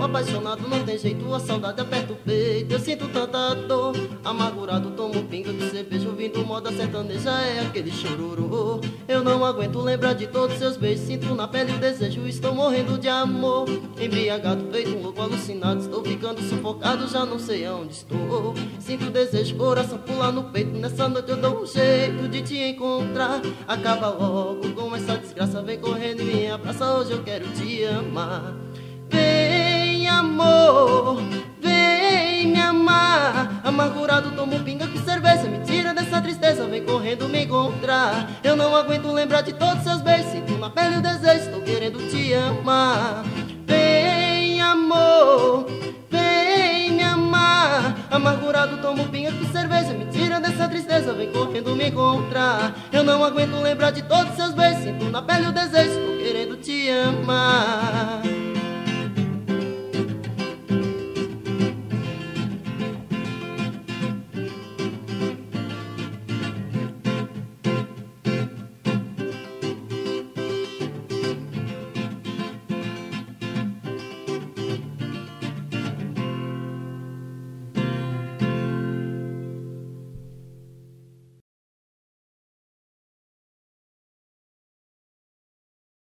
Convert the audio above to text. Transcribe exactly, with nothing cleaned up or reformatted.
apaixonado, não tem jeito, a saudade aperta o peito. Eu sinto tanta dor, amargurado, tomo pinga de cerveja, ouvindo moda sertaneja, é aquele chororô. Eu não aguento lembrar de todos seus beijos, sinto na pele o desejo, estou morrendo de amor. Embriagado, feito um louco alucinado, estou ficando sufocado, já não sei aonde estou. Sinto desejo, coração pula no peito, nessa noite eu dou um jeito de te encontrar. Acaba logo com essa desgraça, vem correndo e me abraça, hoje eu quero te amar. Vem amor, vem me amar. Amargurado tomo pinga com cerveja, me tira dessa tristeza, vem correndo me encontrar. Eu não aguento lembrar de todos seus beijos, sinto na pele o desejo, estou querendo te amar. Vem amor, vem me amar. Amargurado tomo pinga com cerveja, me tira dessa tristeza, vem correndo me encontrar. Eu não aguento lembrar de todos seus beijos, sinto na pele o desejo, estou querendo te amar.